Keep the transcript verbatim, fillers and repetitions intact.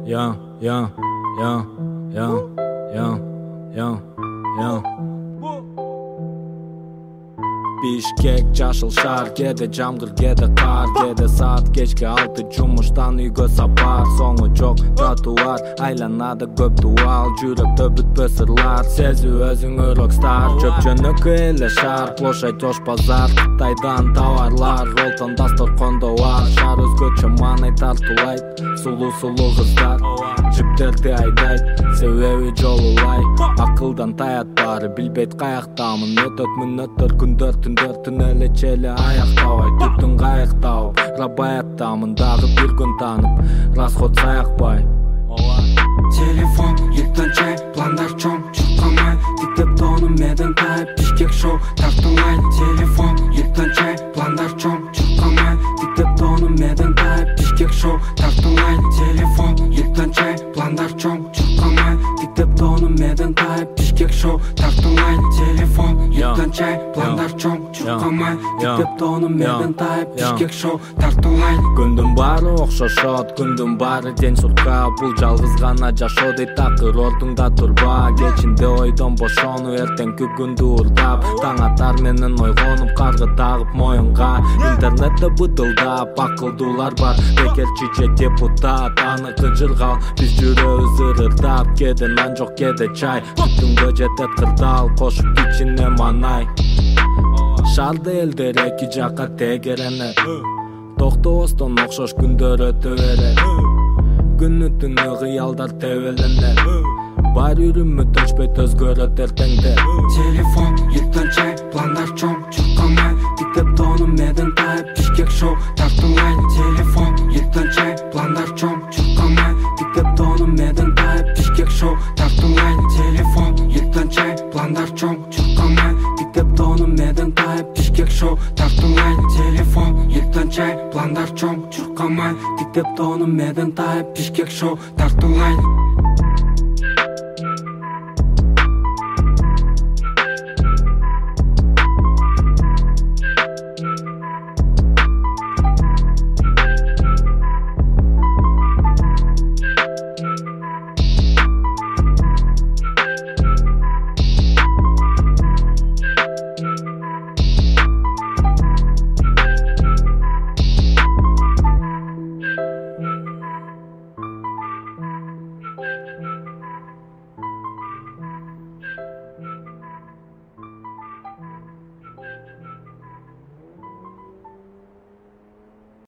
yeah, yeah, yeah, yeah, yeah, yeah, yeah. Bishkek жашыл шар, кеде жамгыр, кеде кар, кеде саат кечке алты жумуштан үйгө сапар. Соңу жок тротуар, айланады көп дуал, жүрөктө бүтпөс ырлар, сезүү өзүңө рокстар. Чөпчөнөкү эле шаар, площадь ош базар, Кытайдан товарлар, ролтон дастор кондоар. Шаар өзгөчө маанай тартуулайт, сулуу сулуу кыздар жиптерди айдайт, себеби жолулай. Акылдан таят баары, билбейт каяктамын, өтөт мүнөттөр күндөр түндөр түнөлө челе аяктабай. Түптүн кайык тауып, рабаяттамын дагы бир күн танып, расход саякпай. Телефон, ертең чай, пландар чоң, чуккамай, тиктеп тоонум меден тайып, Бишкек шоу, тартылмай. Телефон, ертең чай, пландар чоң, чуккамай, тиктеп тоонум меден тайып, Бишкек шоу, тартылмай. Телефон, ертең чай, пландар чоң, чуккамай, тиктеп тоонум меден тайып, Бишкек шоу, тартылмай. Телефон, ертең чай, пландар чоң, чуккамай, тиктеп тоонум меден тайып, Бишкек шоу, тартылмай. Күндүн баары окшошот, күндүн баары ден сурка, бул жалгыз гана жашоо дейт такыр, ордуңда турба. Кечинде ойдон бошонуп, эртеңки күндү урдап, таң атар менен ойгонуп, каргы тагып моюнга. Интернетте быдылдап, акылдуулар бар, бекер чиче депутат, аны кыжыргал, биз жүрөбүз ырырдап. Кеде нан жок, кеде чай, бүтүнгө жетет кырдал, кошуп кичине манай. Шарды элдер эки жакка тегерене, токтобостон окшош күндөр өтө берет. Күнү түнү кыялдар тебеленер, бар үрүмүт өчпөйт өзгөрөт эртеңде. Телефон, ертең чай, пландар чоң, чуккамай, тиктеп тоонум меден тайып, Бишкек шоу, тартылмай. Телефон, ертең чай, пландар чоң, чуккамай, тиктеп тоонум меден тайып, Бишкек шоу, тартылмай. Телефон, ертең чай, пландар чоң, чуккамай, тиктеп тоонум меден тайып, Бишкек шоу, тартылмай. Телефон, ертең чай, пландар чоң, чуккамай, тиктеп тоонум меден тайып, Бишкек шоу, тартылмай.